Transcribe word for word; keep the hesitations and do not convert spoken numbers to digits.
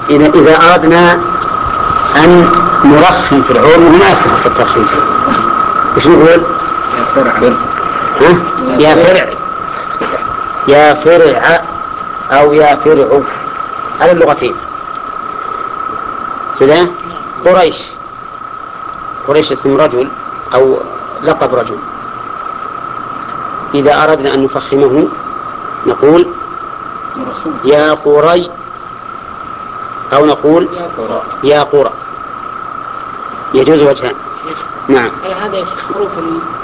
إذا إذا أردنا أن نرخم في العور وما يستحق الترخيم، إيش نقول؟ يا فرع. ها؟ يا فرع، يا فرع أو يا فرع، على اللغتين. سلام. قريش، قريش اسم رجل أو لقب رجل، إذا أردنا أن نفخمه نقول يا قري، أو نقول يا قرى، يجوز وجهان. نعم. هذا حروف